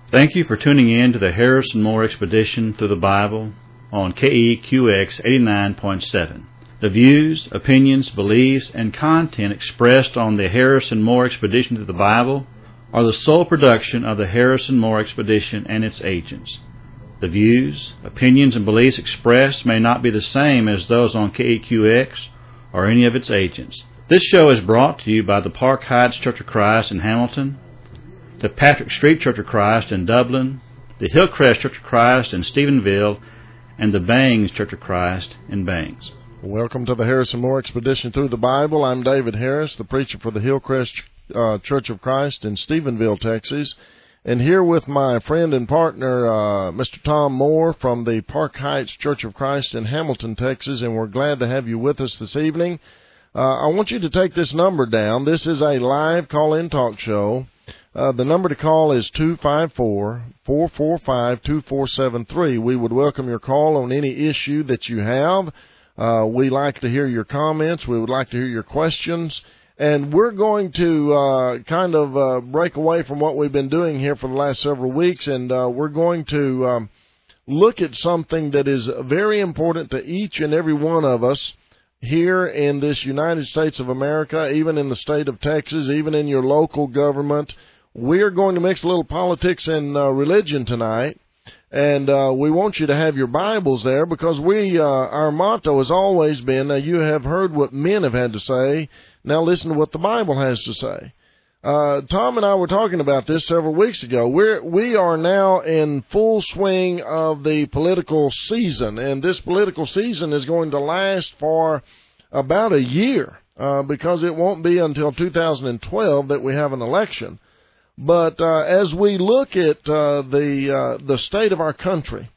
Thank you for tuning in to the Harrison Moore Expedition Through the Bible on KEQX 89.7. The views, opinions, beliefs, and content expressed on the Harrison Moore Expedition Through the Bible are the sole production of the Harrison Moore Expedition and its agents. The views, opinions, and beliefs expressed may not be the same as those on KEQX or any of its agents. This show is brought to you by the Park Heights Church of Christ in Hamilton, the Patrick Street Church of Christ in Dublin, the Hillcrest Church of Christ in Stephenville, and the Bangs Church of Christ in Bangs. Welcome to the Harrison Moore Expedition Through the Bible. I'm David Harris, the preacher for the Hillcrest Church of Christ in Stephenville, Texas, and here with my friend and partner, Mr. Tom Moore from the Park Heights Church of Christ in Hamilton, Texas, and we're glad to have you with us this evening. I want you to take this number down. This is a live call-in talk show. The number to call is 254-445-2473. We would welcome your call on any issue that you have. We like to hear your comments. We would like to hear your questions. And we're going to break away from what we've been doing here for the last several weeks, and we're going to look at something that is very important to each and every one of us here in this United States of America, even in the state of Texas, even in your local government. We're going to mix a little politics and religion tonight, and we want you to have your Bibles there because our motto has always been, you have heard what men have had to say, now listen to what the Bible has to say. Tom and I were talking about this several weeks ago. We are now in full swing of the political season, and this political season is going to last for about a year because it won't be until 2012 that we have an election. But as we look at the state of our country,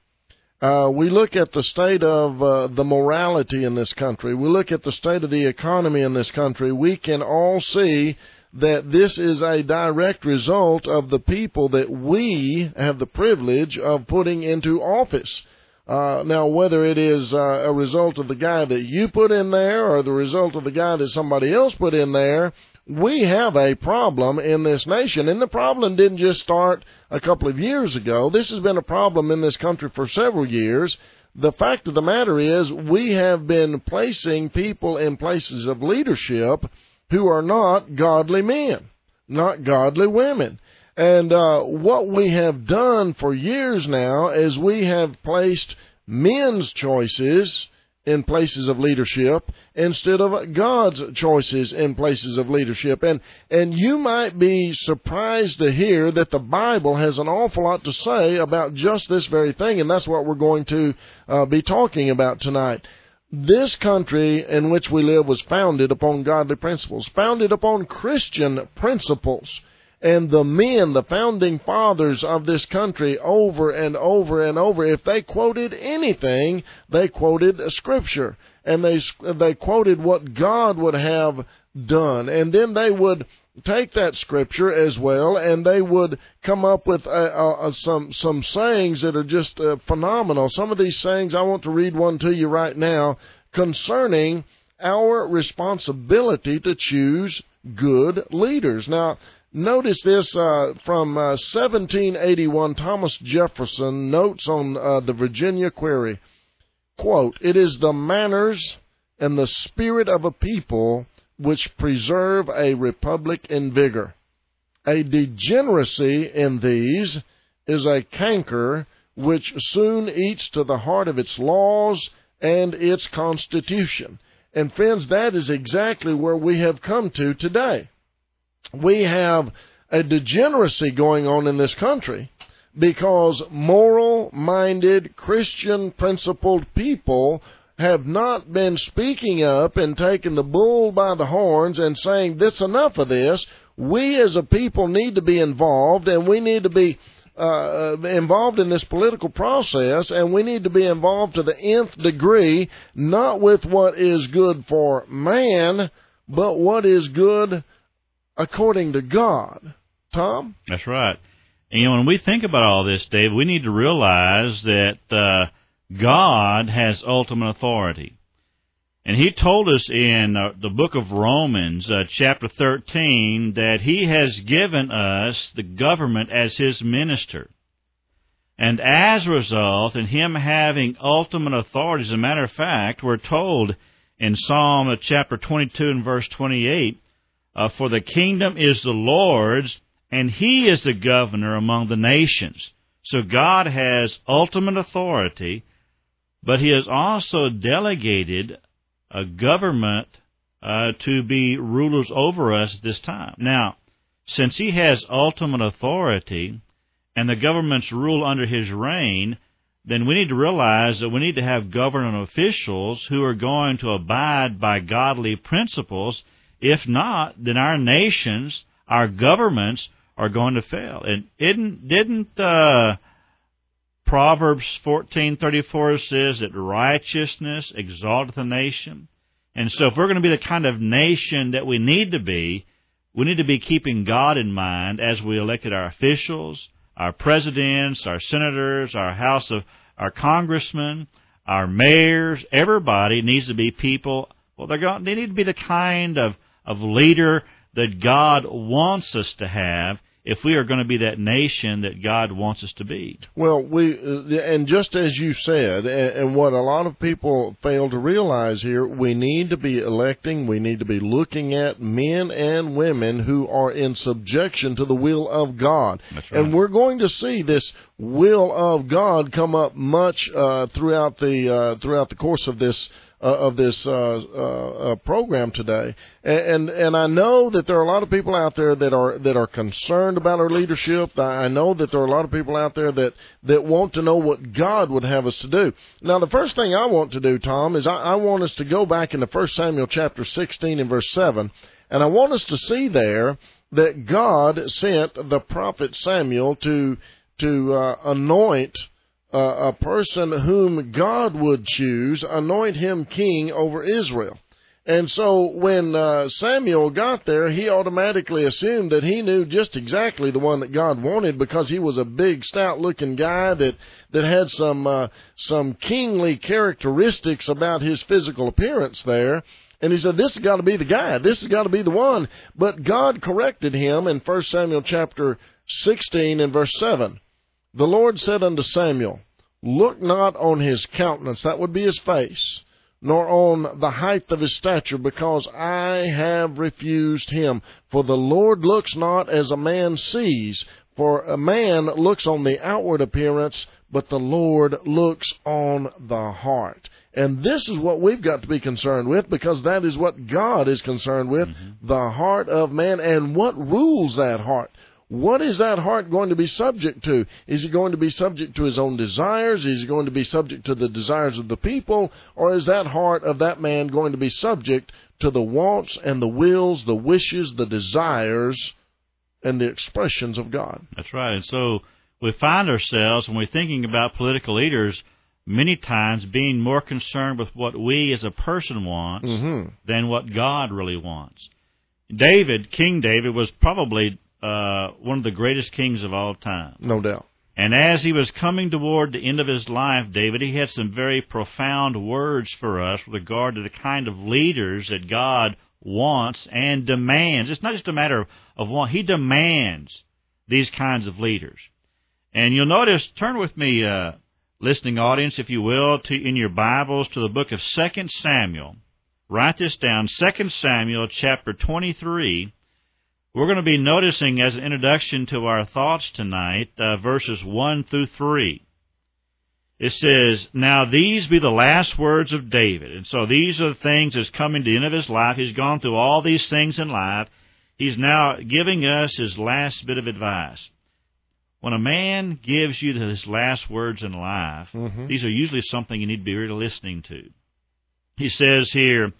we look at the state of the morality in this country, we look at the state of the economy in this country, we can all see that this is a direct result of the people that we have the privilege of putting into office. Now, whether it is a result of the guy that you put in there or the result of the guy that somebody else put in there, we have a problem in this nation, and the problem didn't just start a couple of years ago. This has been a problem in this country for several years. The fact of the matter is we have been placing people in places of leadership who are not godly men, not godly women. And what we have done for years now is we have placed men's choices in places of leadership instead of God's choices in places of leadership. And you might be surprised to hear that the Bible has an awful lot to say about just this very thing, and that's what we're going to be talking about tonight. This country in which we live was founded upon godly principles, founded upon Christian principles. And the men, the founding fathers of this country, over and over and over, if they quoted anything, they quoted Scripture. And they quoted what God would have done. And then they would take that Scripture as well, and they would come up with some sayings that are just phenomenal. Some of these sayings, I want to read one to you right now, concerning our responsibility to choose good leaders. Now, notice this from 1781, Thomas Jefferson notes on the Virginia Query, quote, "It is the manners and the spirit of a people which preserve a republic in vigor. A degeneracy in these is a canker which soon eats to the heart of its laws and its constitution." And friends, that is exactly where we have come to today. We have a degeneracy going on in this country because moral-minded, Christian-principled people have not been speaking up and taking the bull by the horns and saying, "This enough of this. We as a people need to be involved, and we need to be involved in this political process, and we need to be involved to the nth degree, not with what is good for man, but what is good according to God." Tom? That's right. And when we think about all this, Dave, we need to realize that God has ultimate authority. And he told us in the book of Romans, chapter 13, that he has given us the government as his minister. And as a result, in him having ultimate authority, as a matter of fact, we're told in Psalm chapter 22 and verse 28, for the kingdom is the Lord's, and he is the governor among the nations. So God has ultimate authority, but he has also delegated a government to be rulers over us at this time. Now, since he has ultimate authority, and the governments rule under his reign, then we need to realize that we need to have government officials who are going to abide by godly principles. If not, then our nations, our governments, are going to fail. And didn't Proverbs 14:34 says that righteousness exalteth a nation? And so if we're going to be the kind of nation that we need to be keeping God in mind as we elected our officials, our presidents, our senators, our congressmen, our mayors. Everybody needs to be people. Well, they need to be the kind of leader that God wants us to have if we are going to be that nation that God wants us to be. Well, and just as you said, and what a lot of people fail to realize here, we need to be electing, we need to be looking at men and women who are in subjection to the will of God. That's right. And we're going to see this will of God come up much throughout the course of this program today, and I know that there are a lot of people out there that are concerned about our leadership. I know that there are a lot of people out there that want to know what God would have us to do. Now, the first thing I want to do, Tom, is I want us to go back into 1 Samuel chapter 16 and verse 7, and I want us to see there that God sent the prophet Samuel to anoint a person whom God would choose, anoint him king over Israel. And so when Samuel got there, he automatically assumed that he knew just exactly the one that God wanted, because he was a big, stout-looking guy that had some kingly characteristics about his physical appearance there. And he said, this has got to be the guy. This has got to be the one. But God corrected him in 1 Samuel chapter 16 and verse 7. The Lord said unto Samuel, look not on his countenance, that would be his face, nor on the height of his stature, because I have refused him. For the Lord looks not as a man sees, for a man looks on the outward appearance, but the Lord looks on the heart. And this is what we've got to be concerned with, because that is what God is concerned with, the heart of man, and what rules that heart. What is that heart going to be subject to? Is he going to be subject to his own desires? Is he going to be subject to the desires of the people? Or is that heart of that man going to be subject to the wants and the wills, the wishes, the desires, and the expressions of God? That's right. And so we find ourselves, when we're thinking about political leaders, many times being more concerned with what we as a person wants than what God really wants. King David, was probably one of the greatest kings of all time. No doubt. And as he was coming toward the end of his life, David, he had some very profound words for us with regard to the kind of leaders that God wants and demands. It's not just a matter of want. He demands these kinds of leaders. And you'll notice, turn with me, listening audience, if you will, in your Bibles to the book of 2 Samuel. Write this down, 2 Samuel chapter 23. We're going to be noticing, as an introduction to our thoughts tonight, verses 1 through 3. It says, now these be the last words of David. And so these are the things that's coming to the end of his life. He's gone through all these things in life. He's now giving us his last bit of advice. When a man gives you his last words in life, these are usually something you need to be really listening to. He says here,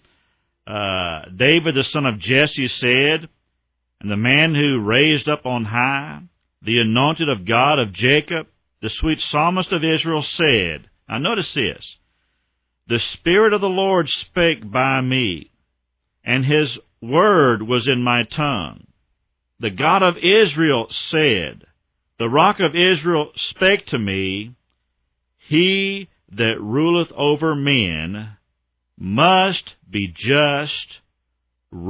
David the son of Jesse said, and the man who raised up on high, the anointed of God of Jacob, the sweet psalmist of Israel said, now notice this, the Spirit of the Lord spake by me, and his word was in my tongue. The God of Israel said, the rock of Israel spake to me, he that ruleth over men must be just,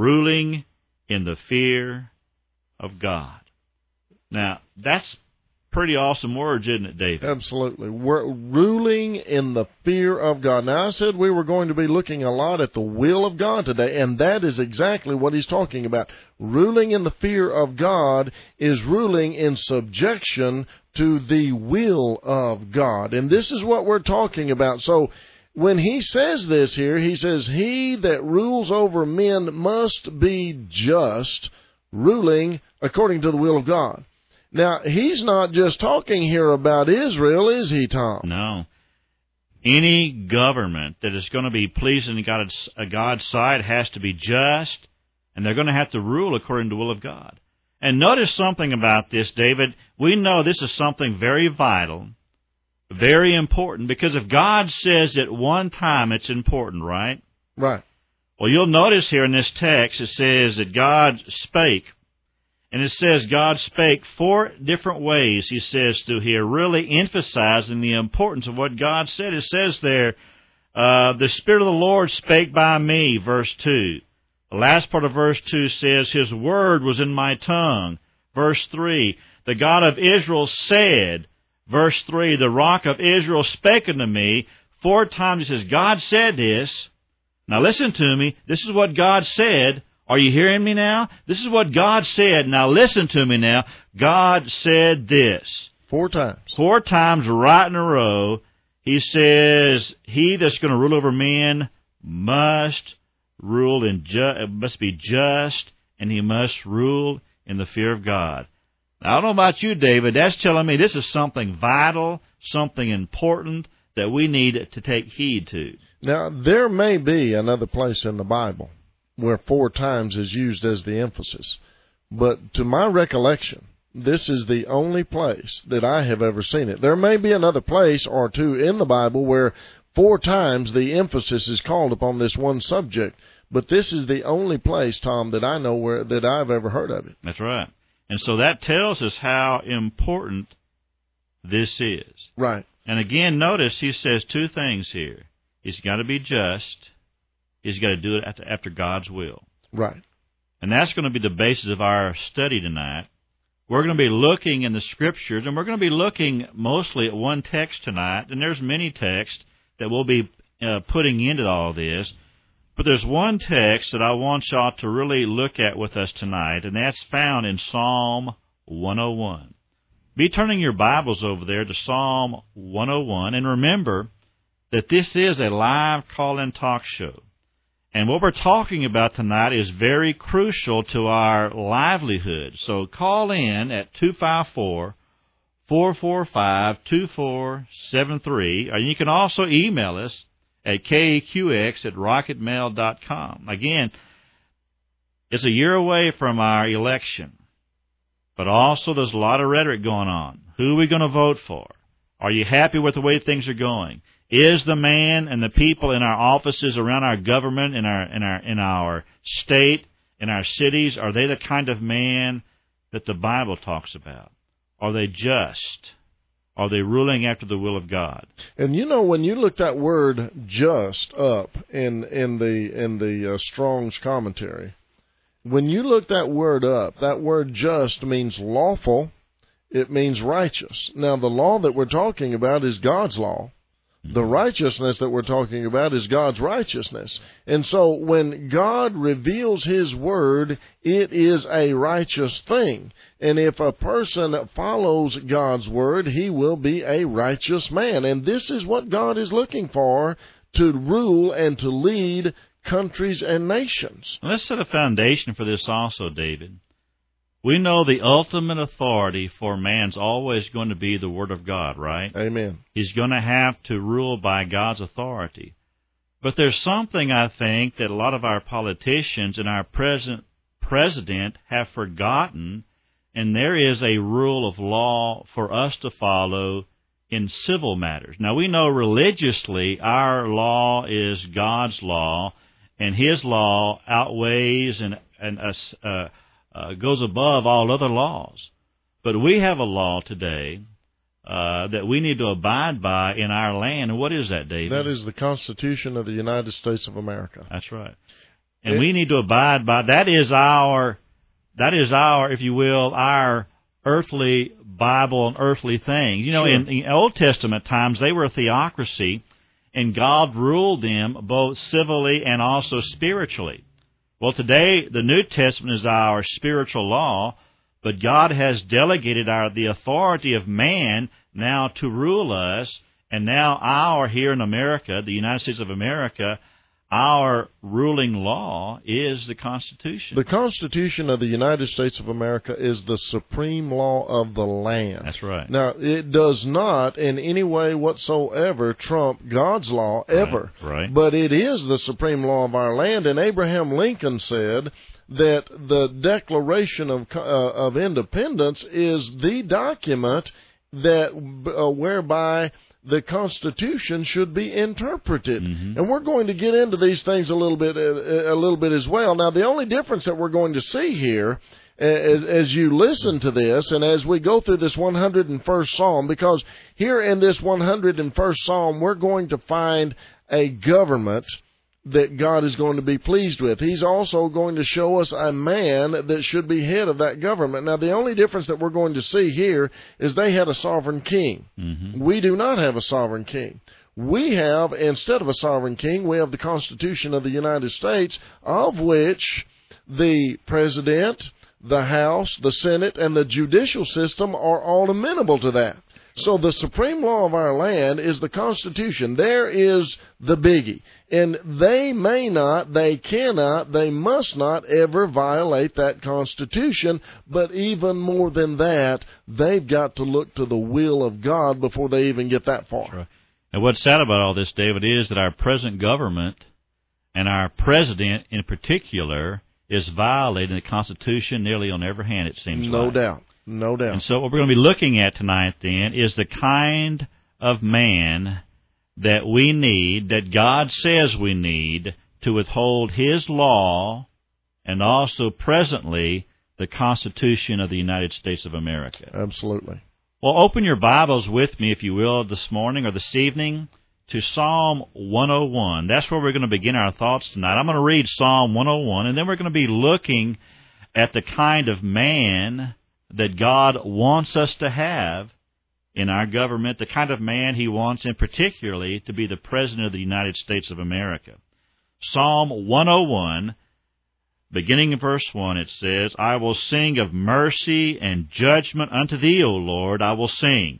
ruling in the fear of God. Now, that's pretty awesome words, isn't it, David? Absolutely. We're ruling in the fear of God. Now, I said we were going to be looking a lot at the will of God today, and that is exactly what he's talking about. Ruling in the fear of God is ruling in subjection to the will of God. And this is what we're talking about. So when he says this here, he says, he that rules over men must be just, ruling according to the will of God. Now, he's not just talking here about Israel, is he, Tom? No. Any government that is going to be pleasing in God's sight has to be just, and they're going to have to rule according to the will of God. And notice something about this, David. We know this is something very vital, very important, because if God says at one time, it's important, right? Right. Well, you'll notice here in this text, it says that God spake. And it says God spake 4 different ways, he says through here, really emphasizing the importance of what God said. It says there, the Spirit of the Lord spake by me, verse 2. The last part of verse 2 says, his word was in my tongue. Verse 3, the God of Israel said. Verse 3, the rock of Israel spake unto me. 4 times he says, God said this. Now listen to me. This is what God said. Are you hearing me now? This is what God said. Now listen to me now. God said this. 4 times. 4 times right in a row. He says, he that's going to rule over men must rule must be just, and he must rule in the fear of God. Now, I don't know about you, David. That's telling me this is something vital, something important that we need to take heed to. Now, there may be another place in the Bible where 4 times is used as the emphasis. But to my recollection, this is the only place that I have ever seen it. There may be another place or 2 in the Bible where 4 times the emphasis is called upon this one subject. But this is the only place, Tom, that I know that I've ever heard of it. That's right. And so that tells us how important this is. Right. And again, notice he says 2 things here. He's got to be just. He's got to do it after God's will. Right. And that's going to be the basis of our study tonight. We're going to be looking in the Scriptures, and we're going to be looking mostly at one text tonight, and there's many texts that we'll be putting into all this. But there's one text that I want y'all to really look at with us tonight, and that's found in Psalm 101. Be turning your Bibles over there to Psalm 101, and remember that this is a live call-in talk show. And what we're talking about tonight is very crucial to our livelihood. So call in at 254-445-2473, or you can also email us at keqx@rocketmail.com. Again, it's a year away from our election, but also there's a lot of rhetoric going on. Who are we going to vote for? Are you happy with the way things are going? Is the man and the people in our offices around our government, in our state, in our cities, are they the kind of man that the Bible talks about? Are they just? Are they ruling after the will of God? And you know, when you look that word "just" up in the Strong's commentary, when you look that word up, that word "just" means lawful. It means righteous. Now, the law that we're talking about is God's law. The righteousness that we're talking about is God's righteousness. And so when God reveals His Word, it is a righteous thing. And if a person follows God's Word, he will be a righteous man. And this is what God is looking for, to rule and to lead countries and nations. Let's set a foundation for this also, David. We know the ultimate authority for man's always going to be the Word of God, right? Amen. He's going to have to rule by God's authority. But there's something, I think, that a lot of our politicians and our present president have forgotten, and there is a rule of law for us to follow in civil matters. Now, we know religiously our law is God's law, and His law outweighs and goes above all other laws. But we have a law today that we need to abide by in our land. And what is that, David? That is the Constitution of the United States of America. That's right. And we need to abide by, that is our, if you will, our earthly Bible and earthly things. You know, Sure. in Old Testament times, they were a theocracy, and God ruled them both civilly and also spiritually. Well, today, the New Testament is our spiritual law, but God has delegated the authority of man now to rule us, and now here in America, the United States of America, our ruling law is the Constitution. The Constitution of the United States of America is the supreme law of the land. That's right. Now, it does not in any way whatsoever trump God's law, ever. Right. But it is the supreme law of our land, and Abraham Lincoln said that the Declaration of Independence is the document that whereby the Constitution should be interpreted. Mm-hmm. And we're going to get into these things a little bit as well. Now, the only difference that we're going to see here as you listen to this and as we go through this 101st Psalm, because here in this 101st Psalm, we're going to find a government that God is going to be pleased with. He's also going to show us a man that should be head of that government. Now, the only difference that we're going to see here is they had a sovereign king. Mm-hmm. We do not have a sovereign king. We have, instead of a sovereign king, we have the Constitution of the United States, of which the President, the House, the Senate, and the judicial system are all amenable to that. So the supreme law of our land is the Constitution. There is the biggie. And they may not, they cannot, they must not ever violate that Constitution. But even more than that, they've got to look to the will of God before they even get that far. Right. And what's sad about all this, David, is that our present government and our president in particular is violating the Constitution nearly on every hand, it seems No like. doubt. No doubt. And so what we're going to be looking at tonight, then, is the kind of man that we need, that God says we need, to withhold His law and also presently the Constitution of the United States of America. Absolutely. Well, open your Bibles with me, if you will, this morning or this evening to Psalm 101. That's where we're going to begin our thoughts tonight. I'm going to read Psalm 101, and then we're going to be looking at the kind of man that God wants us to have in our government, the kind of man He wants in particularly to be the President of the United States of America. Psalm 101, beginning in verse 1, it says, I will sing of mercy and judgment unto Thee, O Lord, I will sing.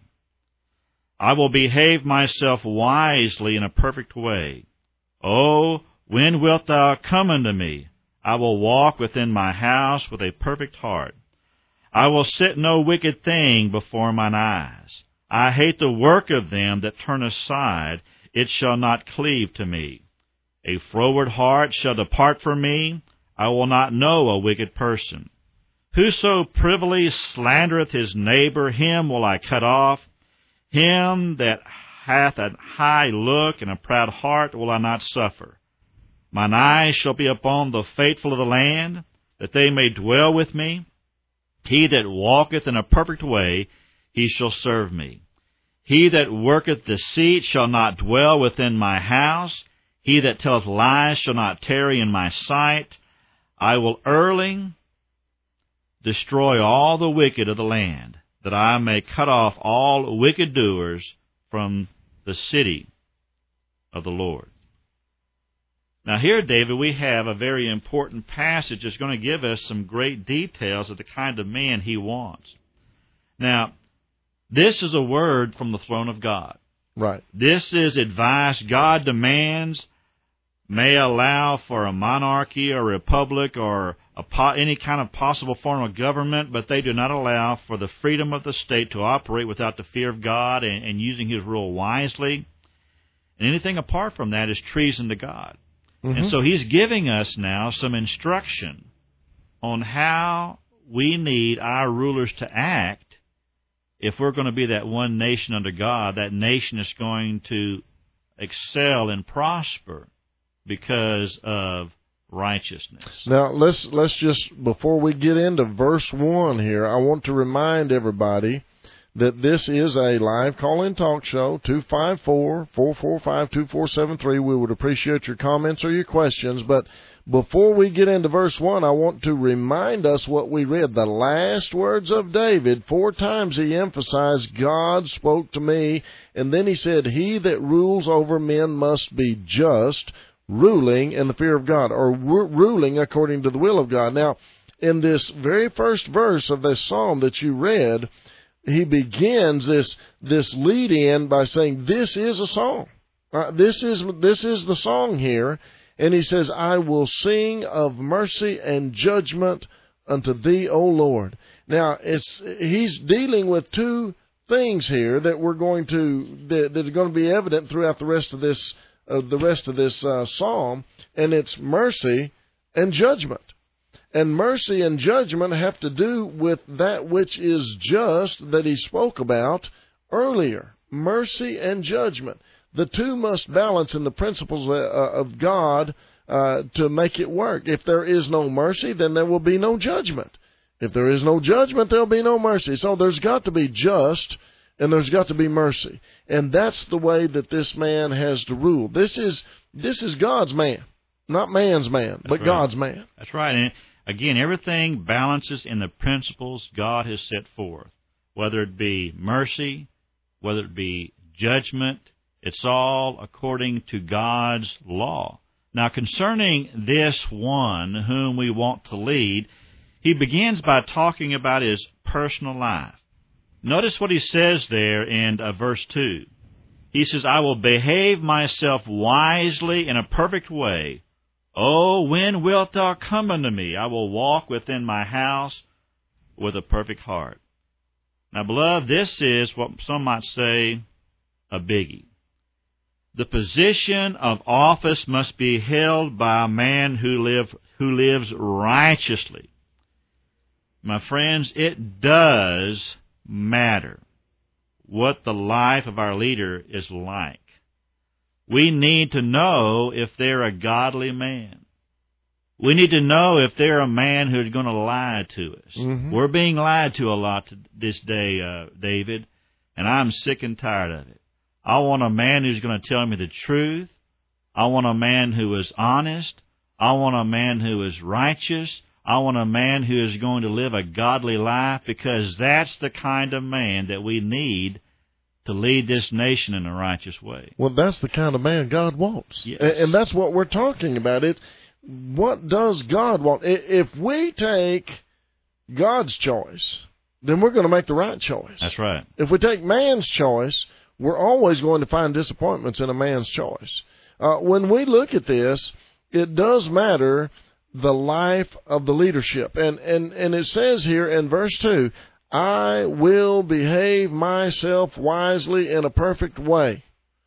I will behave myself wisely in a perfect way. O, when wilt Thou come unto me? I will walk within my house with a perfect heart. I will set no wicked thing before mine eyes. I hate the work of them that turn aside. It shall not cleave to me. A froward heart shall depart from me. I will not know a wicked person. Whoso privily slandereth his neighbor, him will I cut off. Him that hath a high look and a proud heart will I not suffer. Mine eyes shall be upon the faithful of the land, that they may dwell with me. He that walketh in a perfect way, he shall serve me. He that worketh deceit shall not dwell within my house. He that telleth lies shall not tarry in my sight. I will early destroy all the wicked of the land, that I may cut off all wicked doers from the city of the Lord. Now here, David, we have a very important passage that's going to give us some great details of the kind of man He wants. Now, this is a word from the throne of God. Right. This is advice God demands may allow for a monarchy or a republic or any kind of possible form of government, but they do not allow for the freedom of the state to operate without the fear of God and using His rule wisely. And anything apart from that is treason to God. Mm-hmm. And so He's giving us now some instruction on how we need our rulers to act if we're going to be that one nation under God, that nation is going to excel and prosper because of righteousness. Now, let's just, before we get into verse 1 here, I want to remind everybody that this is a live call-in talk show, 254-445-2473. We would appreciate your comments or your questions, but before we get into verse 1, I want to remind us what we read. The last words of David, 4 times he emphasized, God spoke to me. And then he said, he that rules over men must be just, ruling in the fear of God, or ruling according to the will of God. Now, in this very first verse of this psalm that you read, he begins this lead-in by saying, this is a song. This is the song here. And he says, I will sing of mercy and judgment unto thee, O Lord. Now, he's dealing with 2 things here that are going to be evident throughout the rest of this psalm, and it's mercy and judgment. And mercy and judgment have to do with that which is just that he spoke about earlier. Mercy and judgment. The 2 must balance in the principles of God to make it work. If there is no mercy, then there will be no judgment. If there is no judgment, there will be no mercy. So there's got to be just, and there's got to be mercy. And that's the way that this man has to rule. This is God's man. Not man's man, but God's man. That's right. And again, everything balances in the principles God has set forth. Whether it be mercy, whether it be judgment, it's all according to God's law. Now, concerning this one whom we want to lead, he begins by talking about his personal life. Notice what he says there in verse 2. He says, I will behave myself wisely in a perfect way. Oh, when wilt thou come unto me? I will walk within my house with a perfect heart. Now, beloved, this is what some might say a biggie. The position of office must be held by a man who lives righteously. My friends, it does matter what the life of our leader is like. We need to know if they're a godly man. We need to know if they're a man who's going to lie to us. Mm-hmm. We're being lied to a lot this day, David, and I'm sick and tired of it. I want a man who's going to tell me the truth. I want a man who is honest. I want a man who is righteous. I want a man who is going to live a godly life, because that's the kind of man that we need to lead this nation in a righteous way. Well, that's the kind of man God wants. Yes. And that's what we're talking about. It's what does God want? If we take God's choice, then we're going to make the right choice. That's right. If we take man's choice, we're always going to find disappointments in a man's choice. When we look at this, it does matter the life of the leadership. And it says here in verse 2, I will behave myself wisely in a perfect way.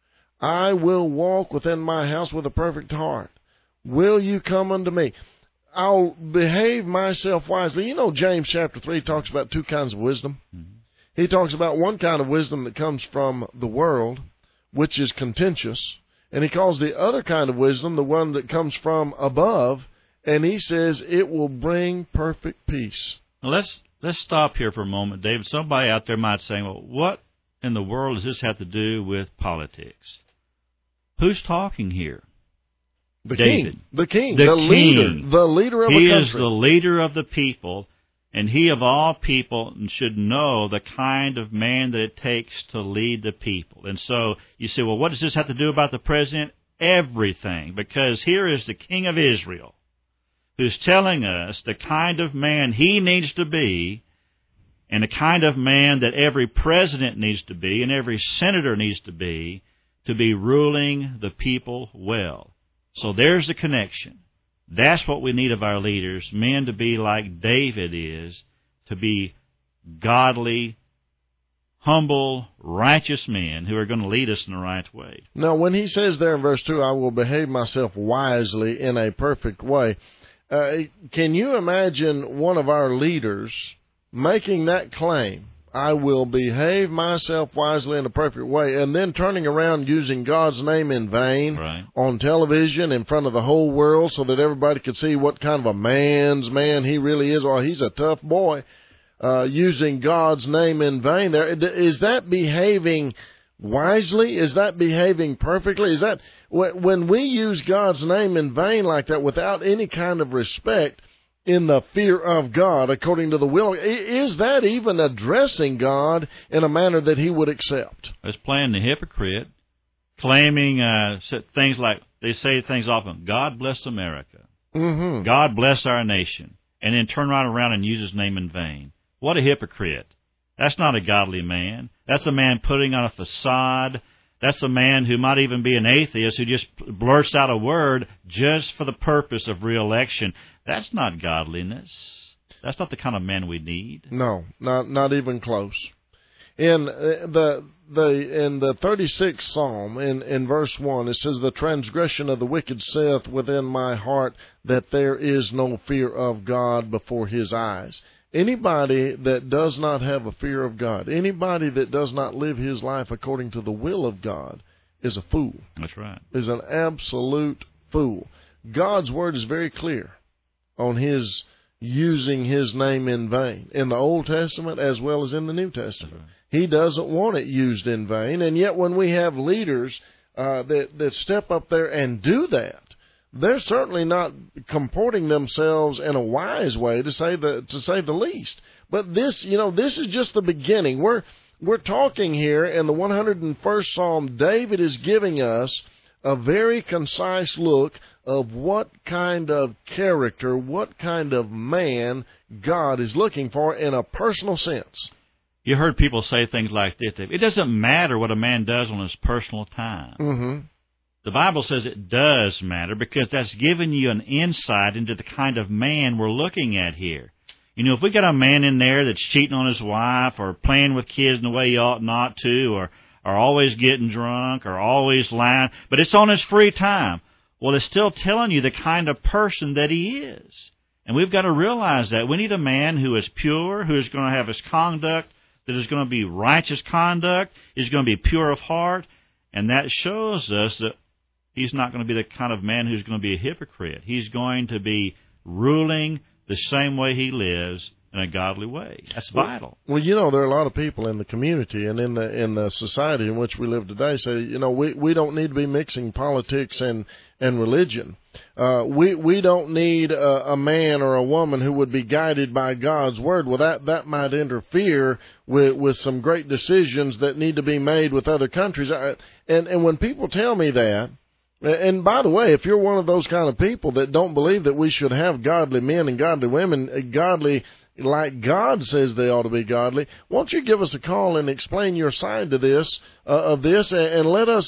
I will walk within my house with a perfect heart. Will you come unto me? I'll behave myself wisely. You know, James chapter 3 talks about 2 kinds of wisdom. Mm-hmm. He talks about one kind of wisdom that comes from the world, which is contentious. And he calls the other kind of wisdom the one that comes from above. And he says it will bring perfect peace. Now let's stop here for a moment, David. Somebody out there might say, well, what in the world does this have to do with politics? Who's talking here? The David. king. The king. The leader. The leader of the country. He is the leader of the people. And he, of all people, should know the kind of man that it takes to lead the people. And so you say, well, what does this have to do about the president? Everything. Because here is the king of Israel, who's telling us the kind of man he needs to be, and the kind of man that every president needs to be, and every senator needs to be ruling the people well. So there's the connection. That's what we need of our leaders, men to be like David is, to be godly, humble, righteous men who are going to lead us in the right way. Now, when he says there in verse 2, I will behave myself wisely in a perfect way, can you imagine one of our leaders making that claim, I will behave myself wisely in a perfect way, and then turning around using God's name in vain on television in front of the whole world so that everybody could see what kind of a man's man he really is? Or he's a tough boy, using God's name in vain there. Is that behaving wisely? Is that behaving perfectly? Is that when we use God's name in vain like that without any kind of respect in the fear of God according to the will, is that even addressing God in a manner that he would accept? It's playing the hypocrite, claiming things like, they say things often, God bless America, God bless our nation, and then turn right around and use his name in vain. What a hypocrite. That's not a godly man. That's a man putting on a facade. That's a man who might even be an atheist who just blurts out a word just for the purpose of re-election. That's not godliness. That's not the kind of man we need. No, not even close. In the 36th Psalm, in verse 1, it says, "The transgression of the wicked saith within my heart that there is no fear of God before his eyes." Anybody that does not have a fear of God, anybody that does not live his life according to the will of God, is a fool. That's right. Is an absolute fool. God's word is very clear on his using his name in vain, in the Old Testament as well as in the New Testament. Right. He doesn't want it used in vain, and yet when we have leaders that step up there and do that, they're certainly not comporting themselves in a wise way, to say the least. But this is just the beginning. We're talking here in the 101st Psalm. David is giving us a very concise look of what kind of character, what kind of man God is looking for in a personal sense. You heard people say things like this: it doesn't matter what a man does on his personal time. Mm-hmm. The Bible says it does matter, because that's giving you an insight into the kind of man we're looking at here. You know, if we got a man in there that's cheating on his wife, or playing with kids in the way he ought not to, or always getting drunk, or always lying, but it's on his free time, well, it's still telling you the kind of person that he is. And we've got to realize that. We need a man who is pure, who is going to have his conduct that is going to be righteous conduct, is going to be pure of heart, and that shows us that he's not going to be the kind of man who's going to be a hypocrite. He's going to be ruling the same way he lives, in a godly way. That's vital. Well, you know, there are a lot of people in the community and in the society in which we live today say, you know, we don't need to be mixing politics and religion. We don't need a man or a woman who would be guided by God's word. Well, that might interfere with some great decisions that need to be made with other countries. And when people tell me that, and by the way, if you're one of those kind of people that don't believe that we should have godly men and godly women, godly like God says they ought to be godly, won't you give us a call and explain your side to this, and let us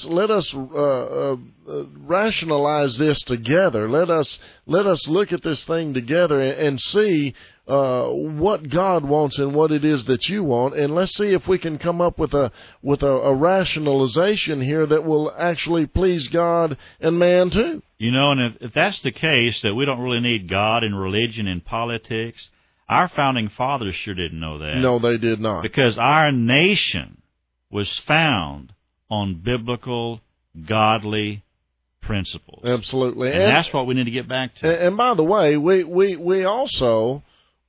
rationalize this together. Let us look at this thing together and see what God wants and what it is that you want, and let's see if we can come up with a rationalization here that will actually please God and man too. You know, and if that's the case, that we don't really need God in religion and politics, our founding fathers sure didn't know that. No, they did not. Because our nation was found on biblical, godly principles. Absolutely. And that's what we need to get back to. And by the way, we also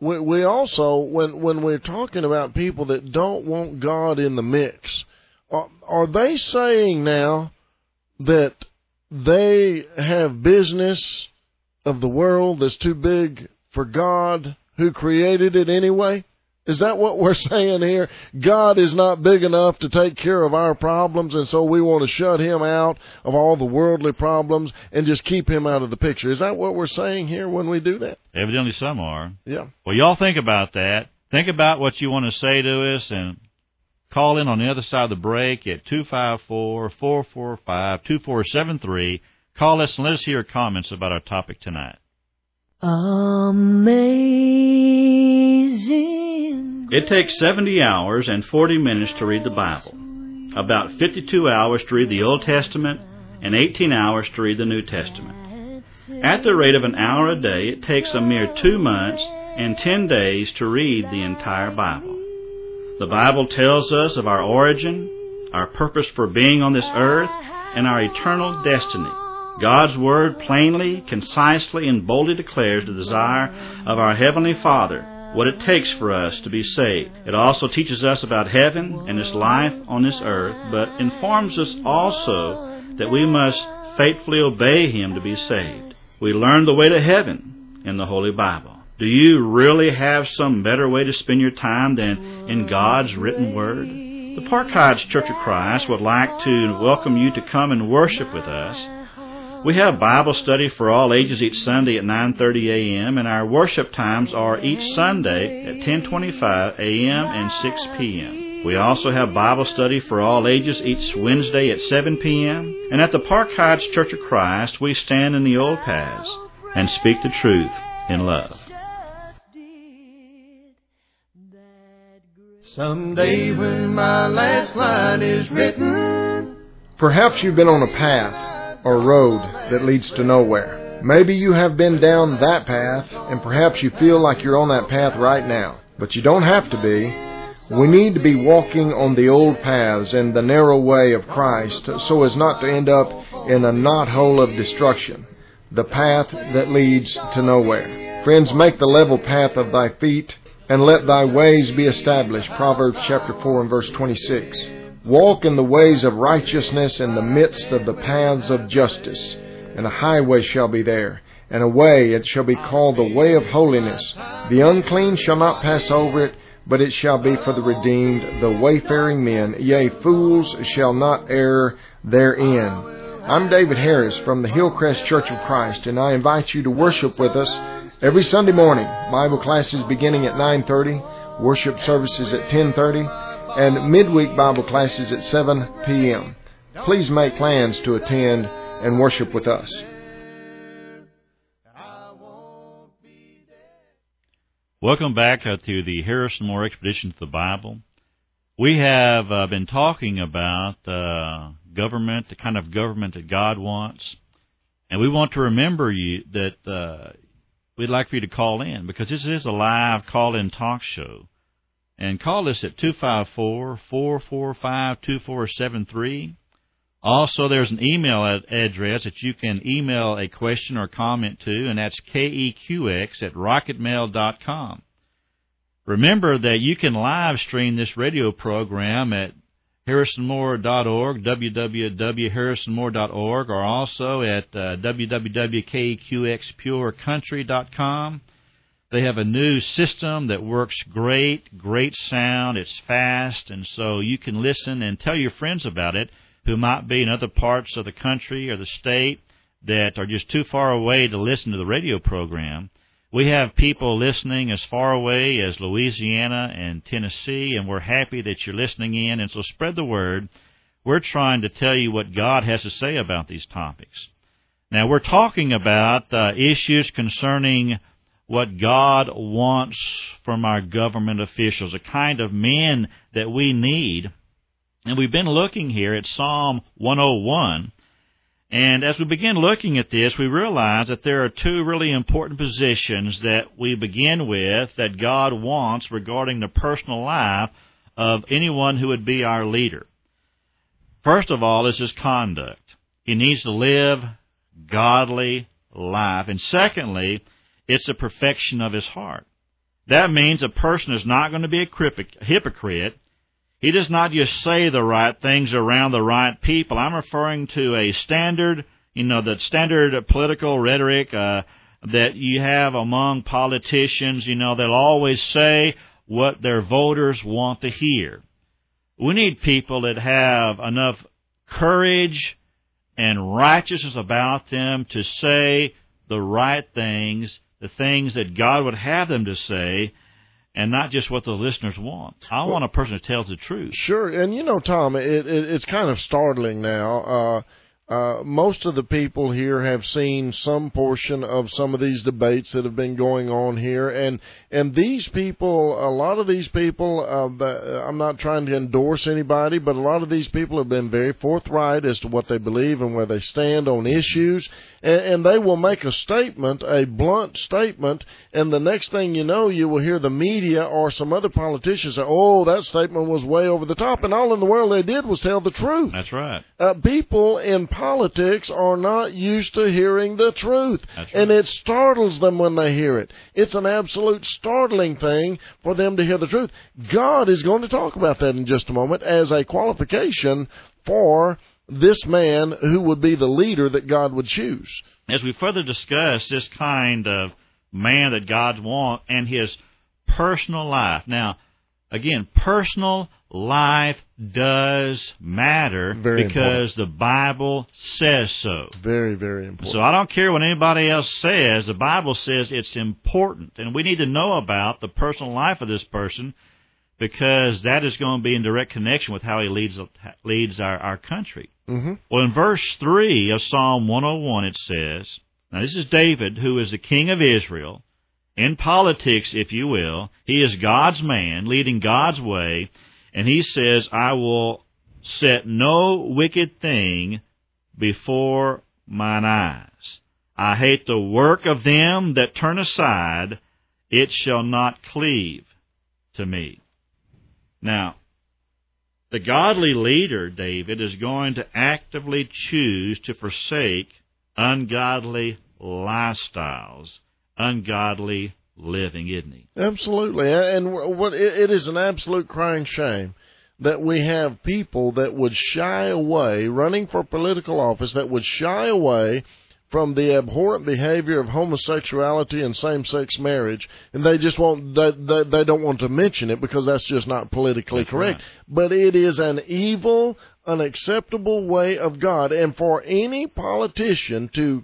when we're talking about people that don't want God in the mix, are they saying now that they have business of the world that's too big for God, who created it anyway? Is that what we're saying here? God is not big enough to take care of our problems, and so we want to shut him out of all the worldly problems and just keep him out of the picture. Is that what we're saying here when we do that? Evidently some are. Yeah. Well, y'all think about that. Think about what you want to say to us, and call in on the other side of the break at 254-445-2473. Call us and let us hear your comments about our topic tonight. Amazing. It takes 70 hours and 40 minutes to read the Bible, about 52 hours to read the Old Testament, and 18 hours to read the New Testament. At the rate of an hour a day, it takes a mere 2 months and 10 days to read the entire Bible. The Bible tells us of our origin, our purpose for being on this earth, and our eternal destiny. God's Word plainly, concisely, and boldly declares the desire of our Heavenly Father what it takes for us to be saved. It also teaches us about heaven and its life on this earth, but informs us also that we must faithfully obey Him to be saved. We learn the way to heaven in the Holy Bible. Do you really have some better way to spend your time than in God's written Word? The Park Heights Church of Christ would like to welcome you to come and worship with us. We have Bible study for all ages each Sunday at 9:30 a.m., and our worship times are each Sunday at 10:25 a.m. and 6 p.m. We also have Bible study for all ages each Wednesday at 7 p.m., and at the Park Heights Church of Christ, we stand in the old paths and speak the truth in love. Someday when my last line is written, Perhaps you've been on a path or road that leads to nowhere. Maybe you have been down that path, and perhaps you feel like you're on that path right now. But you don't have to be. We need to be walking on the old paths and the narrow way of Christ so as not to end up in a knothole of destruction, the path that leads to nowhere. Friends, make the level path of thy feet, and let thy ways be established. Proverbs chapter 4 and verse 26. Walk in the ways of righteousness in the midst of the paths of justice, and a highway shall be there, and a way, it shall be called the way of holiness. The unclean shall not pass over it, but it shall be for the redeemed, the wayfaring men. Yea, fools shall not err therein. I'm David Harris from the Hillcrest Church of Christ, and I invite you to worship with us every Sunday morning. Bible classes beginning at 9:30, worship services at 10:30, and midweek Bible classes at 7 p.m. Please make plans to attend and worship with us. Welcome back to the Harrison Moore Expedition to the Bible. We have been talking about government, the kind of government that God wants. And we want to remember you that we'd like for you to call in, because this is a live call-in talk show. And call us at 254-445-2473. Also, there's an email address that you can email a question or comment to, and that's keqx@rocketmail.com. Remember that you can live stream this radio program at harrisonmore.org, www.harrisonmore.org, or also at www.keqxpurecountry.com. They have a new system that works great sound, it's fast, and so you can listen and tell your friends about it who might be in other parts of the country or the state that are just too far away to listen to the radio program. We have people listening as far away as Louisiana and Tennessee, and we're happy that you're listening in, and so spread the word. We're trying to tell you what God has to say about these topics. Now, we're talking about issues concerning what God wants from our government officials, the kind of men that we need. And we've been looking here at Psalm 101. And as we begin looking at this, we realize that there are two really important positions that we begin with that God wants regarding the personal life of anyone who would be our leader. First of all is his conduct. He needs to live godly life. And secondly, it's the perfection of his heart. That means a person is not going to be a hypocrite. He does not just say the right things around the right people. I'm referring to a standard, the standard political rhetoric that you have among politicians. They'll always say what their voters want to hear. We need people that have enough courage and righteousness about them to say the right things, the things that God would have them to say, and not just what the listeners want. I want a person who tells the truth. Sure, and Tom, it's kind of startling now. Most of the people here have seen some portion of some of these debates that have been going on here, and these people, a lot of these people, I'm not trying to endorse anybody, but a lot of these people have been very forthright as to what they believe and where they stand on issues, and they will make a statement, a blunt statement, and the next thing you know, you will hear the media or some other politicians say, oh, that statement was way over the top, and all in the world they did was tell the truth. That's right. People in politics are not used to hearing the truth, That's right. and it startles them when they hear it. It's an absolute startling thing for them to hear the truth. God is going to talk about that in just a moment as a qualification for this man who would be the leader that God would choose. As we further discuss this kind of man that God wants and his personal life. Now, again, personal life does matter because the Bible says so. Very, very important. So I don't care what anybody else says. The Bible says it's important, and we need to know about the personal life of this person because that is going to be in direct connection with how he leads our country. Mm-hmm. Well, in verse 3 of Psalm 101, it says, now this is David, who is the king of Israel, in politics, if you will. He is God's man, leading God's way, and he says, I will set no wicked thing before mine eyes. I hate the work of them that turn aside. It shall not cleave to me. Now, the godly leader, David, is going to actively choose to forsake ungodly lifestyles, ungodly living, isn't he? Absolutely. And it is an absolute crying shame that we have people that would shy away, running for political office, that would shy away from the abhorrent behavior of homosexuality and same-sex marriage, and they just they don't want to mention it because that's just not politically correct. Right. But it is an evil, unacceptable way of God, and for any politician to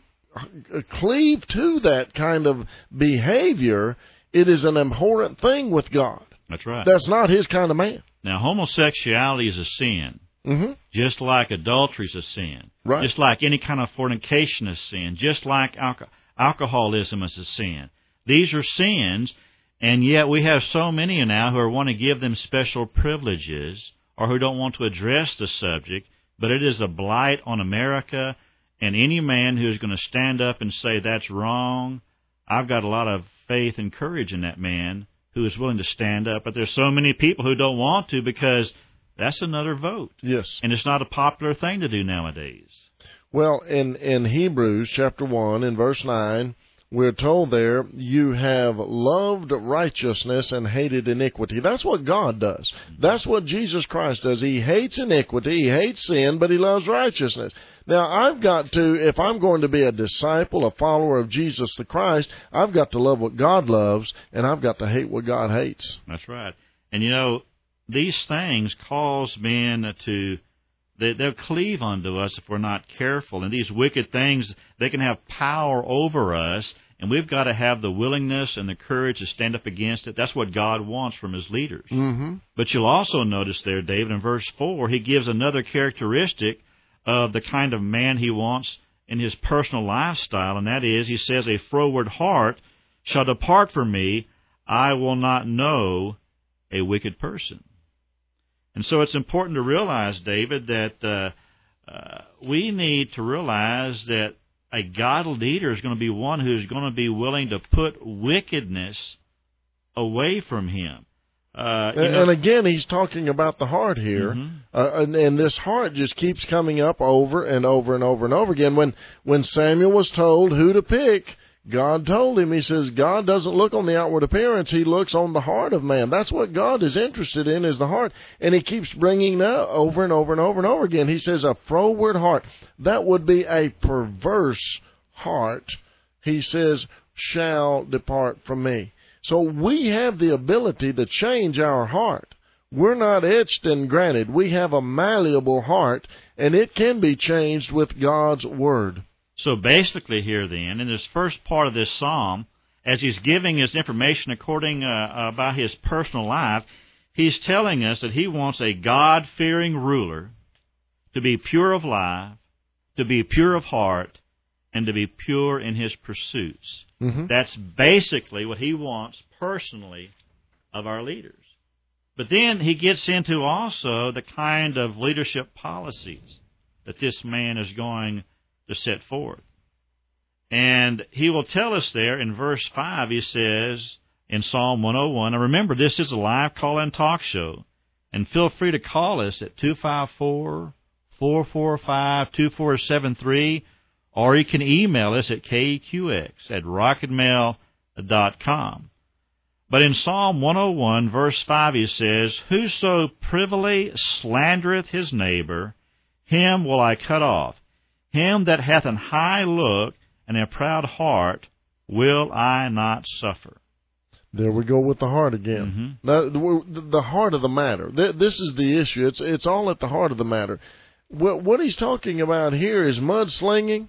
cleave to that kind of behavior, it is an abhorrent thing with God. That's right. That's not his kind of man. Now, homosexuality is a sin. Mm-hmm. Just like adultery is a sin. Right. Just like any kind of fornication is sin. Just like alcoholism is a sin. These are sins, and yet we have so many now who want to give them special privileges or who don't want to address the subject, but it is a blight on America, and any man who is going to stand up and say that's wrong, I've got a lot of faith and courage in that man who is willing to stand up. But there's so many people who don't want to because that's another vote. Yes. And it's not a popular thing to do nowadays. Well, in Hebrews chapter 1, in verse 9, we're told there, you have loved righteousness and hated iniquity. That's what God does. That's what Jesus Christ does. He hates iniquity, he hates sin, but he loves righteousness. Now, I've got to, if I'm going to be a disciple, a follower of Jesus the Christ, I've got to love what God loves, and I've got to hate what God hates. That's right. And you know, these things cause men to, they'll cleave unto us if we're not careful. And these wicked things, they can have power over us, and we've got to have the willingness and the courage to stand up against it. That's what God wants from his leaders. Mm-hmm. But you'll also notice there, David, in verse 4, he gives another characteristic of the kind of man he wants in his personal lifestyle, and that is, he says, a froward heart shall depart from me. I will not know a wicked person. And so it's important to realize, David, that we need to realize that a godly leader is going to be one who's going to be willing to put wickedness away from him. And again, he's talking about the heart here, Mm-hmm. and this heart just keeps coming up over and over and over and over again. When Samuel was told who to pick, God told him, he says, God doesn't look on the outward appearance, he looks on the heart of man. That's what God is interested in, is the heart. And he keeps bringing that over and over and over and over again. He says, a froward heart. That would be a perverse heart, he says, shall depart from me. So we have the ability to change our heart. We're not etched and granted. We have a malleable heart, and it can be changed with God's Word. So basically here then, in this first part of this psalm, as he's giving us information according about his personal life, he's telling us that he wants a God-fearing ruler to be pure of life, to be pure of heart, and to be pure in his pursuits. Mm-hmm. That's basically what he wants personally of our leaders. But then he gets into also the kind of leadership policies that this man is going to set forth. And he will tell us there in verse 5, he says in Psalm 101, and remember, this is a live call-in talk show, and feel free to call us at 445-2473, or you can email us at keqx@rocketmail.com. But in Psalm 101, verse 5, he says, Whoso privily slandereth his neighbor, him will I cut off. Him that hath an high look and a proud heart will I not suffer. There we go with the heart again. Mm-hmm. The heart of the matter. This is the issue. It's all at the heart of the matter. What he's talking about here is mudslinging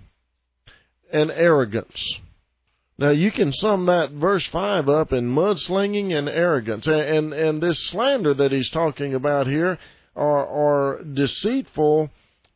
and arrogance. Now, you can sum that verse 5 up in mudslinging and arrogance. And this slander that he's talking about here are deceitful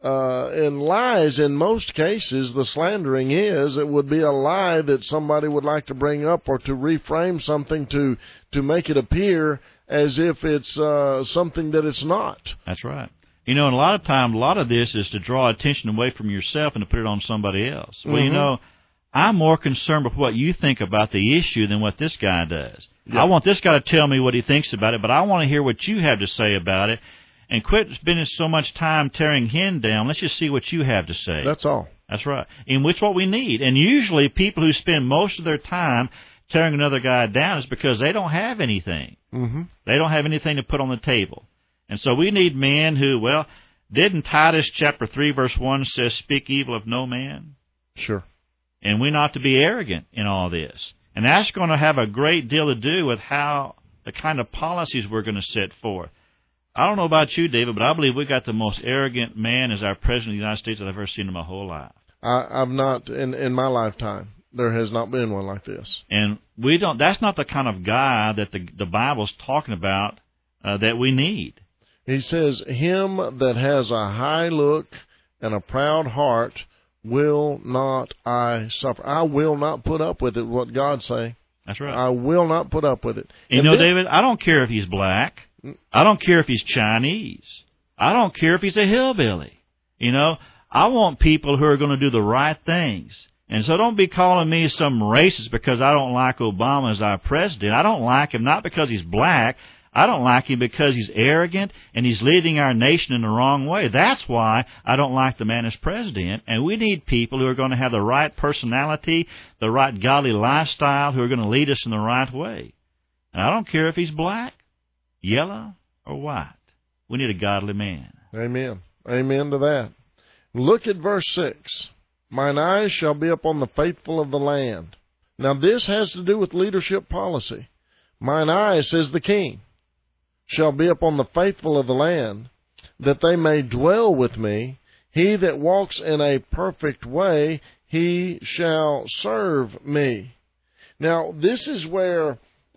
and lies in most cases. The slandering it would be a lie that somebody would like to bring up or to reframe something to make it appear as if it's something that it's not. That's right. You know, and a lot of times, a lot of this is to draw attention away from yourself and to put it on somebody else. Mm-hmm. Well, you know, I'm more concerned with what you think about the issue than what this guy does. Yeah. I want this guy to tell me what he thinks about it, but I want to hear what you have to say about it. And quit spending so much time tearing him down. Let's just see what you have to say. That's all. That's right. In which what we need. And usually people who spend most of their time tearing another guy down is because they don't have anything. Mm-hmm. They don't have anything to put on the table. And so we need men who, well, didn't Titus chapter 3 verse 1 says, speak evil of no man? Sure. And we're not to be arrogant in all this. And that's going to have a great deal to do with how the kind of policies we're going to set forth. I don't know about you, David, but I believe we got the most arrogant man as our president of the United States I've ever seen in my whole life. I've not, in my lifetime, there has not been one like this. And we don't. That's not the kind of guy that the Bible's talking about that we need. He says, him that has a high look and a proud heart will not I suffer. I will not put up with it, what God's saying. That's right. I will not put up with it. You know, David, I don't care if he's black. I don't care if he's Chinese. I don't care if he's a hillbilly. You know, I want people who are going to do the right things. And so don't be calling me some racist because I don't like Obama as our president. I don't like him not because he's black. I don't like him because he's arrogant and he's leading our nation in the wrong way. That's why I don't like the man as president. And we need people who are going to have the right personality, the right godly lifestyle, who are going to lead us in the right way. And I don't care if he's black, yellow, or white. We need a godly man. Amen. Amen to that. Look at verse 6. Mine eyes shall be upon the faithful of the land. Now this has to do with leadership policy. Mine eyes, says the king, shall be upon the faithful of the land, that they may dwell with me. He that walks in a perfect way, he shall serve me. Now this is where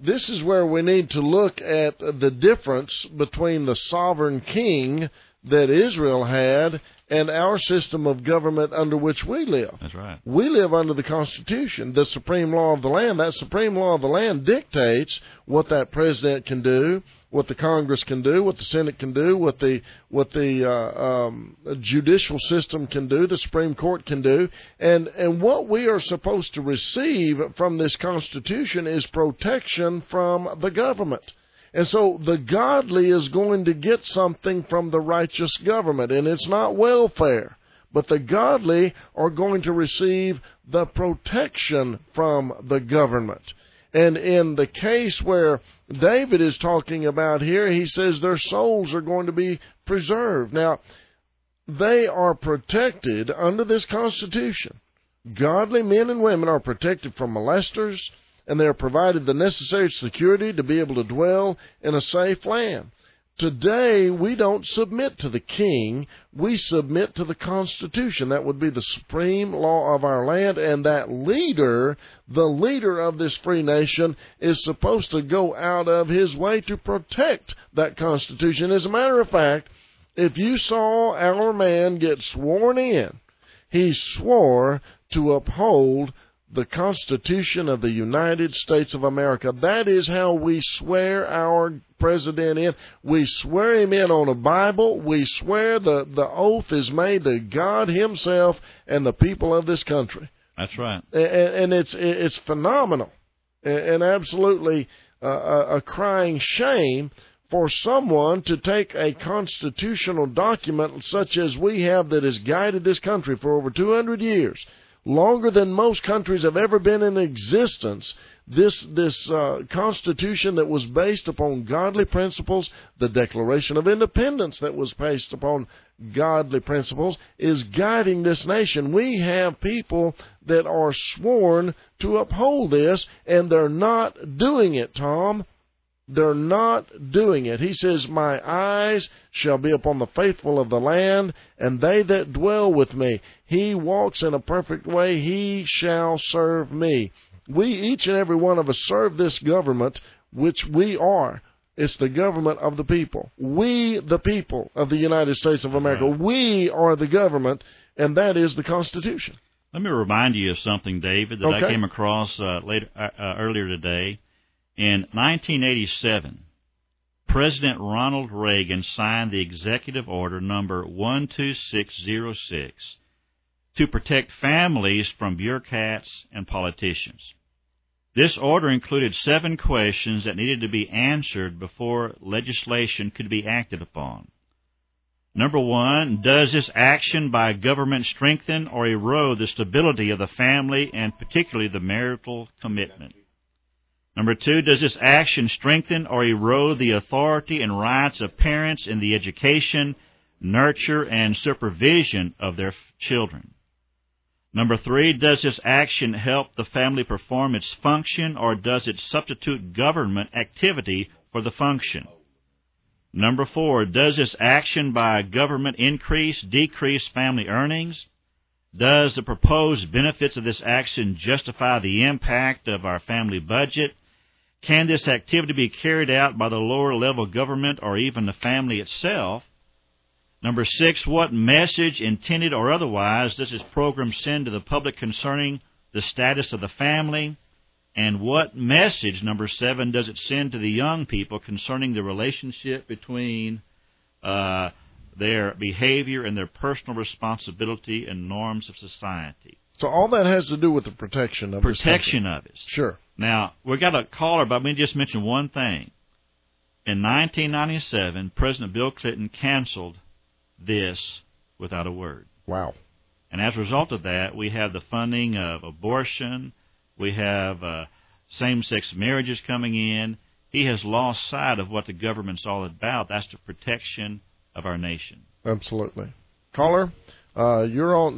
we need to look at the difference between the sovereign king that Israel had and our system of government under which we live. That's right. We live under the Constitution, the supreme law of the land. That supreme law of the land dictates what that president can do, what the Congress can do, what the Senate can do, what the judicial system can do, the Supreme Court can do. And what we are supposed to receive from this Constitution is protection from the government. And so the godly is going to get something from the righteous government, and it's not welfare. But the godly are going to receive the protection from the government. And in the case where David is talking about here, he says their souls are going to be preserved. Now, they are protected under this Constitution. Godly men and women are protected from molesters, and they are provided the necessary security to be able to dwell in a safe land. Today, we don't submit to the king. We submit to the Constitution. That would be the supreme law of our land, and that leader, the leader of this free nation, is supposed to go out of his way to protect that Constitution. As a matter of fact, if you saw our man get sworn in, he swore to uphold the Constitution of the United States of America. That is how we swear our president in. We swear him in on a Bible. We swear the oath is made to God himself and the people of this country. That's right. And it's phenomenal and absolutely a crying shame for someone to take a constitutional document such as we have that has guided this country for over 200 years, longer than most countries have ever been in existence, this Constitution that was based upon godly principles, the Declaration of Independence that was based upon godly principles, is guiding this nation. We have people that are sworn to uphold this, and they're not doing it, Tom. They're not doing it. He says, my eyes shall be upon the faithful of the land, and they that dwell with me. He walks in a perfect way. He shall serve me. We, each and every one of us, serve this government, which we are. It's the government of the people. We, the people of the United States of America, we are the government, and that is the Constitution. Let me remind you of something, David, that I came across earlier today. In 1987, President Ronald Reagan signed the Executive Order number 12606 to protect families from bureaucrats and politicians. This order included 7 questions that needed to be answered before legislation could be acted upon. Number 1, does this action by government strengthen or erode the stability of the family and particularly the marital commitment? Number 2, does this action strengthen or erode the authority and rights of parents in the education, nurture, and supervision of their children? Number 3, does this action help the family perform its function, or does it substitute government activity for the function? Number 4, does this action by government decrease family earnings? Does the proposed benefits of this action justify the impact of our family budget? Can this activity be carried out by the lower level government or even the family itself? Number 6, what message, intended or otherwise, does this program send to the public concerning the status of the family? And what message, number 7, does it send to the young people concerning the relationship between their behavior and their personal responsibility and norms of society? So all that has to do with the protection of protection of it. Sure. Now, we got a caller, but let me just mention one thing. In 1997, President Bill Clinton canceled this without a word. Wow. And as a result of that, we have the funding of abortion. We have same-sex marriages coming in. He has lost sight of what the government's all about. That's the protection of our nation. Absolutely. Caller, you're on.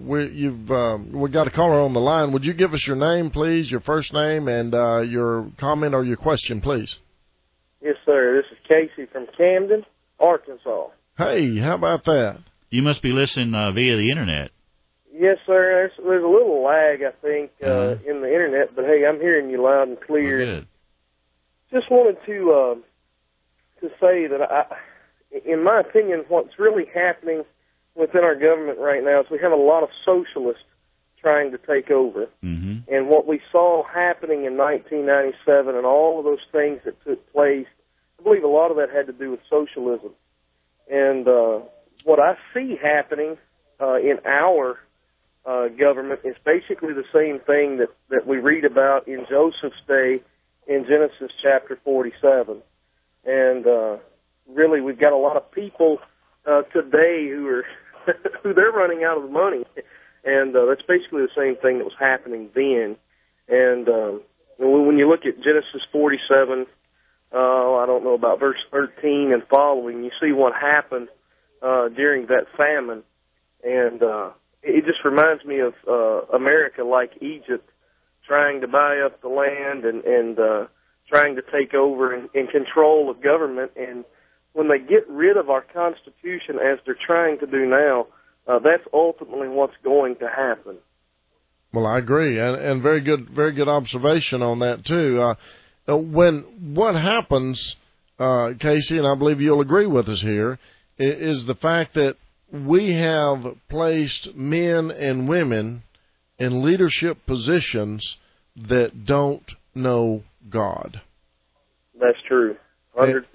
We got a caller on the line. Would you give us your name, please, your first name, and your comment or your question, please? Yes, sir. This is Casey from Camden, Arkansas. Hey, how about that? You must be listening via the Internet. Yes, sir. There's a little lag, I think, in the Internet, but, hey, I'm hearing you loud and clear. Oh, good. Just wanted to say that, in my opinion, what's really happening within our government right now is we have a lot of socialists trying to take over. Mm-hmm. And what we saw happening in 1997 and all of those things that took place, I believe a lot of that had to do with socialism. And what I see happening in our government is basically the same thing that we read about in Joseph's day in Genesis chapter 47. And really, we've got a lot of people today who are who they're running out of money, and that's basically the same thing that was happening then. And when you look at Genesis 47, I don't know about verse 13 and following, you see what happened during that famine, and it just reminds me of America, like Egypt, trying to buy up the land and trying to take over and control of government. And when they get rid of our Constitution, as they're trying to do now, that's ultimately what's going to happen. Well, I agree, and very good observation on that too. What happens, Casey, and I believe you'll agree with us here, is the fact that we have placed men and women in leadership positions that don't know God. That's true. 100%.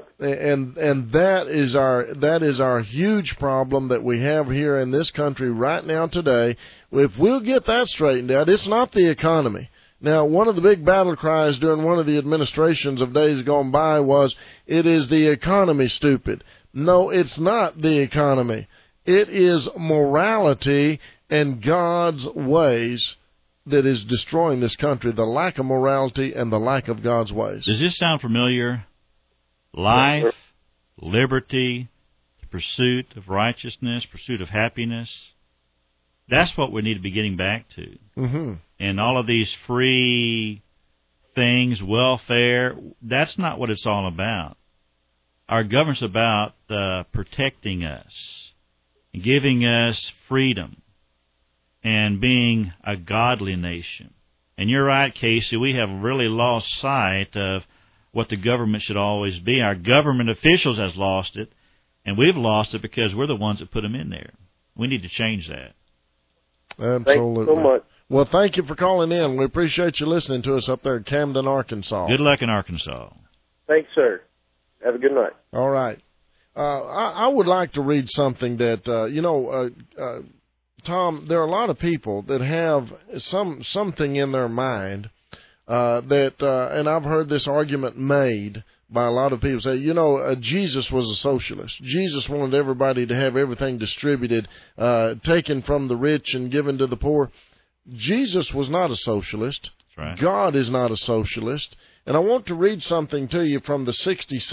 And that is our huge problem that we have here in this country right now today. If we'll get that straightened out, it's not the economy. Now, one of the big battle cries during one of the administrations of days gone by was, it is the economy, stupid. No, it's not the economy. It is morality and God's ways that is destroying this country, the lack of morality and the lack of God's ways. Does this sound familiar? Life, liberty, the pursuit of righteousness, pursuit of happiness. That's what we need to be getting back to. Mm-hmm. And all of these free things, welfare, that's not what it's all about. Our government's about protecting us, giving us freedom, and being a godly nation. And you're right, Casey, we have really lost sight of what the government should always be. Our government officials has lost it, and we've lost it because we're the ones that put them in there. We need to change that. Absolutely. Thank you so much. Well, thank you for calling in. We appreciate you listening to us up there in Camden, Arkansas. Good luck in Arkansas. Thanks, sir. Have a good night. All right. I would like to read something that, Tom, there are a lot of people that have something in their mind and I've heard this argument made by a lot of people say, Jesus was a socialist. Jesus wanted everybody to have everything distributed, taken from the rich and given to the poor. Jesus was not a socialist. That's right. God is not a socialist. And I want to read something to you from the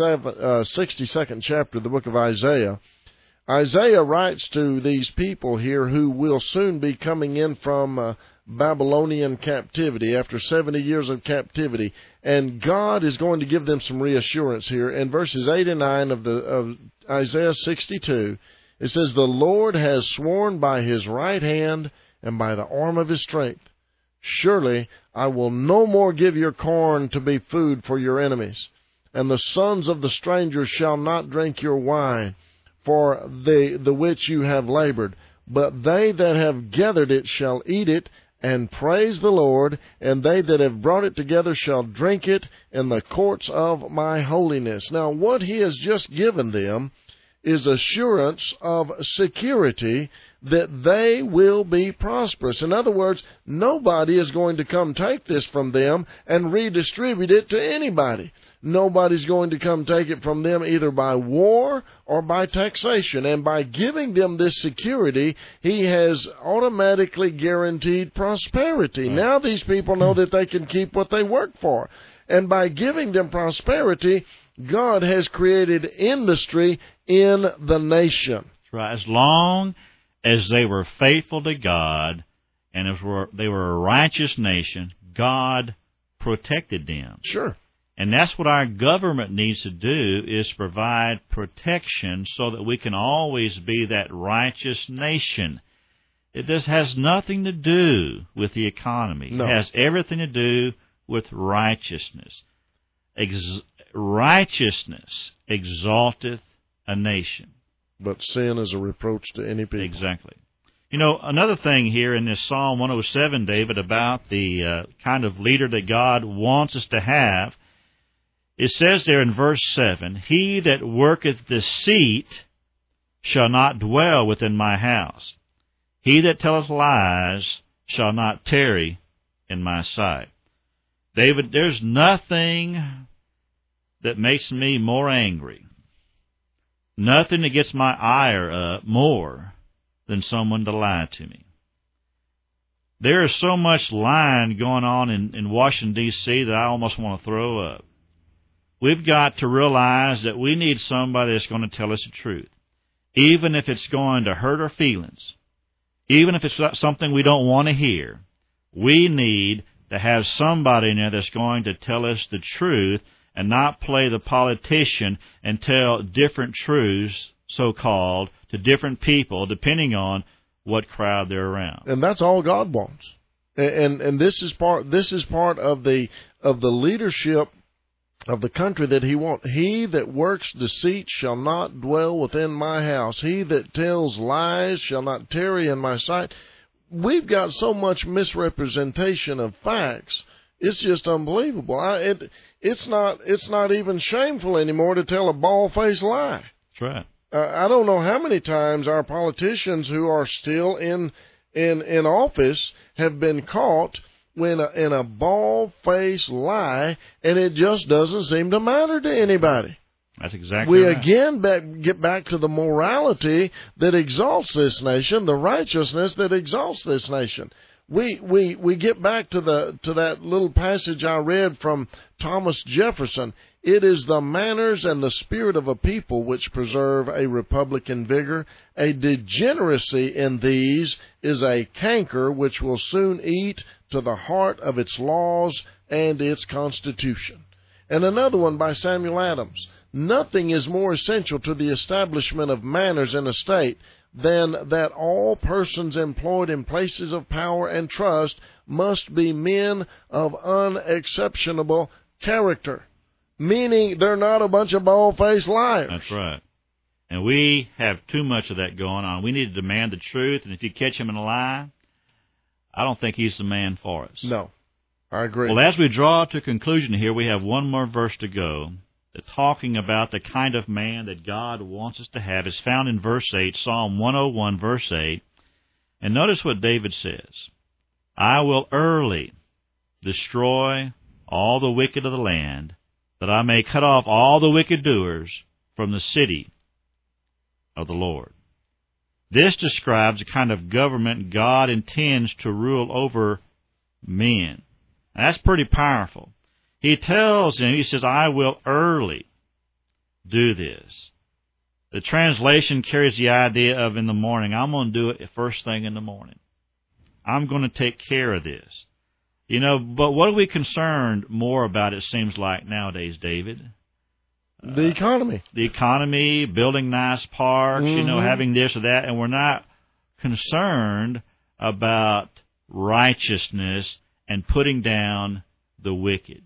62nd chapter of the book of Isaiah. Isaiah writes to these people here who will soon be coming in from Babylonian captivity after 70 years of captivity. And God is going to give them some reassurance here. In verses 8 and 9 of Isaiah 62, it says, "The Lord has sworn by his right hand and by the arm of his strength. Surely I will no more give your corn to be food for your enemies, and the sons of the strangers shall not drink your wine, for the which you have labored. But they that have gathered it shall eat it, and praise the Lord, and they that have brought it together shall drink it in the courts of my holiness." Now, what he has just given them is assurance of security that they will be prosperous. In other words, nobody is going to come take this from them and redistribute it to anybody. Nobody's going to come take it from them either by war or by taxation. And by giving them this security, he has automatically guaranteed prosperity. Right. Now these people know that they can keep what they work for. And by giving them prosperity, God has created industry in the nation. That's right. As long as they were faithful to God and they were a righteous nation, God protected them. Sure. And that's what our government needs to do, is provide protection so that we can always be that righteous nation. This has nothing to do with the economy. No. It has everything to do with righteousness. Righteousness exalteth a nation. But sin is a reproach to any people. Exactly. Another thing here in this Psalm 107, David, about the kind of leader that God wants us to have, it says there in verse 7, "He that worketh deceit shall not dwell within my house. He that telleth lies shall not tarry in my sight." David, there's nothing that makes me more angry, nothing that gets my ire up more than someone to lie to me. There is so much lying going on in Washington, D.C. that I almost want to throw up. We've got to realize that we need somebody that's going to tell us the truth, even if it's going to hurt our feelings, even if it's something we don't want to hear. We need to have somebody in there that's going to tell us the truth and not play the politician and tell different truths, so-called, to different people, depending on what crowd they're around. And that's all God wants. And this is part of the leadership of the country that he wants. "He that works deceit shall not dwell within my house. He that tells lies shall not tarry in my sight." We've got so much misrepresentation of facts. It's just unbelievable. It's not even shameful anymore to tell a bald-faced lie. That's right. I don't know how many times our politicians who are still in office have been caught in a bald-faced lie, and it just doesn't seem to matter to anybody. That's exactly we right. again get back to the morality that exalts this nation, the righteousness that exalts this nation. We get back to that little passage I read from Thomas Jefferson. It is the manners and the spirit of a people which preserve a republic in vigor. A degeneracy in these is a canker which will soon eat to the heart of its laws and its constitution. And another one by Samuel Adams. Nothing is more essential to the establishment of manners in a state than that all persons employed in places of power and trust must be men of unexceptionable character. Meaning they're not a bunch of bald-faced liars. That's right. And we have too much of that going on. We need to demand the truth, and if you catch him in a lie, I don't think he's the man for us. No, I agree. Well, as we draw to conclusion here, we have one more verse to go. Talking about the kind of man that God wants us to have is found in verse 8, Psalm 101, verse 8. And notice what David says. I will early destroy all the wicked of the land, that I may cut off all the wicked doers from the city of the Lord. This describes the kind of government God intends to rule over men. Now, that's pretty powerful. He tells him, he says, I will early do this. The translation carries the idea of in the morning. I'm going to do it first thing in the morning. I'm going to take care of this. But what are we concerned more about, it seems like, nowadays, David? The economy. The economy, building nice parks, having this or that, and we're not concerned about righteousness and putting down the wicked.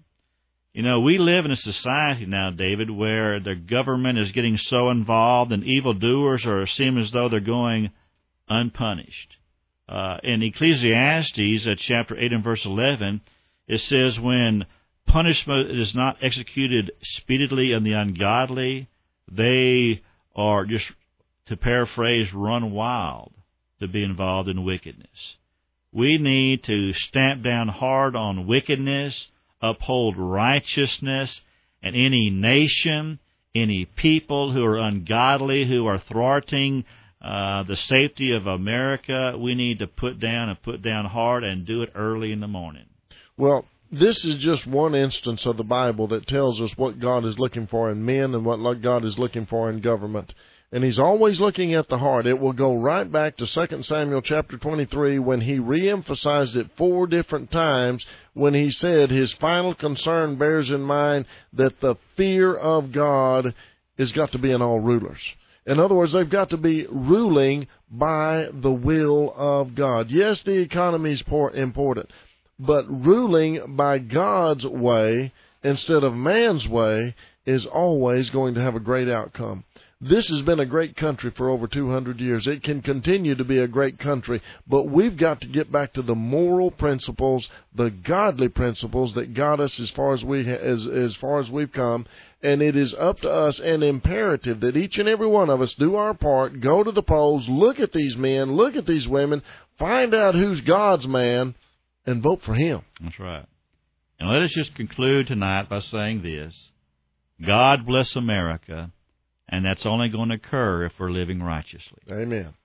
We live in a society now, David, where the government is getting so involved and evildoers seem as though they're going unpunished. In Ecclesiastes, chapter 8 and verse 11, it says, when punishment is not executed speedily on the ungodly, they are, just to paraphrase, run wild to be involved in wickedness. We need to stamp down hard on wickedness, uphold righteousness, and any nation, any people who are ungodly, who are thwarting the safety of America, we need to put down hard and do it early in the morning. Well, this is just one instance of the Bible that tells us what God is looking for in men and what God is looking for in government. And he's always looking at the heart. It will go right back to 2 Samuel chapter 23 when he reemphasized it 4 different times when he said his final concern bears in mind that the fear of God has got to be in all rulers. In other words, they've got to be ruling by the will of God. Yes, the economy is important, but ruling by God's way instead of man's way is always going to have a great outcome. This has been a great country for over 200 years. It can continue to be a great country, but we've got to get back to the moral principles, the godly principles that got us as far as we've come. And it is up to us and imperative that each and every one of us do our part, go to the polls, look at these men, look at these women, find out who's God's man, and vote for him. That's right. And let us just conclude tonight by saying this. God bless America. And that's only going to occur if we're living righteously. Amen.